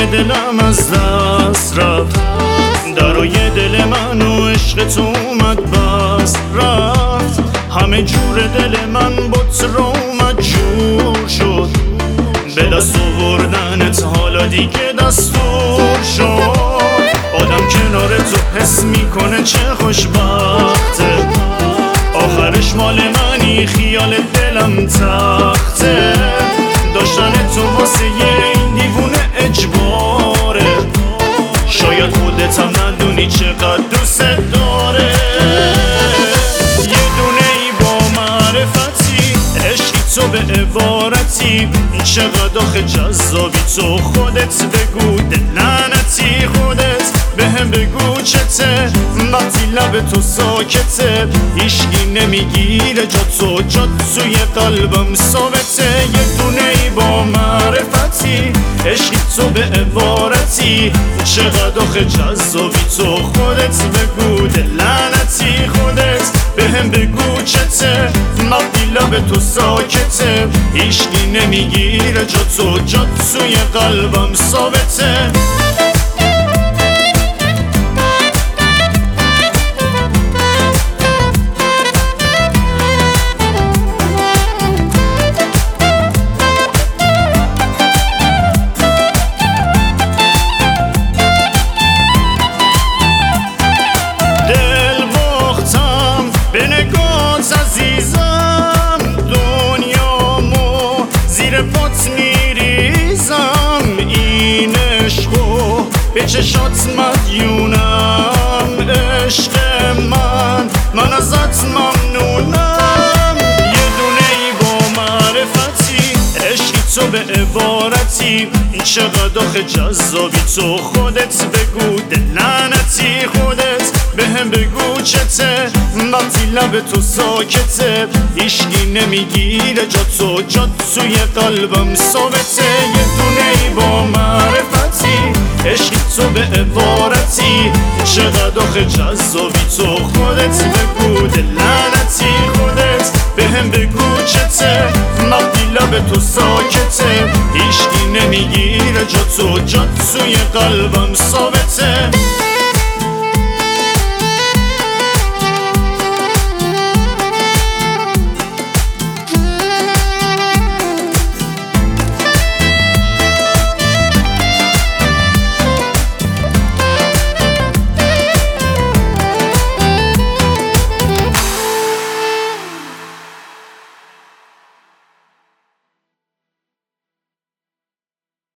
که دلم از دست رفت، درای دل من و عشق تو اومد بس رفت. همه جور دل من بط را اومد جور شد، به دست آوردنت حالا دیگه دستور شد. آدم کنار تو حس میکنه چه خوشبخته، آخرش مال منی خیال دلم تخته. داشتن تو واسه این دیوونه اجباره، شاید خودت هم ندونی چقدر دوست داره. یه دونه ای با معرفتی، عشقی تو به عبارتی، چقدر آخه جذابی تو خودت بگو دلنتی. خودت به هم بگو چته، وقتی لب تو ساکته، هیشگی نمیگیره جا تو، جا توی قلبم ثابته. یه دونه ای با معرفتی، عشقی تو به عبارتی، چقدر آخه جذابی تو خودت بگو دلنتی. خودت به هم بگو چته، وقتی لب تو ساکته، هیشگی نمیگیره جا تو، جا توی قلبم ثابته. به نگات عزیزم، دنیامو زیر پات میریزم. این عشقو به چشات مدیونم، عشق من ازت ممنونم. یه دونه ای با معرفتی، عشقی تو به عبارتی، چقدر آخه جذابی تو خودت بگو دلنتی. خودت به هم بگو چته، وقتی لب تو ساکته، هیشگی نمیگیره جا تو، جا توی قلبم ثابته. یه دونه ای با معرفتی، عشقی تو به عبارتی، چقدر آخه جذابی تو خودت بگو دلنتی. خودت به هم بگو چته، وقتی لب تو ساکته، هیشگی نمیگیره جا تو، جا توی قلبم ثابته.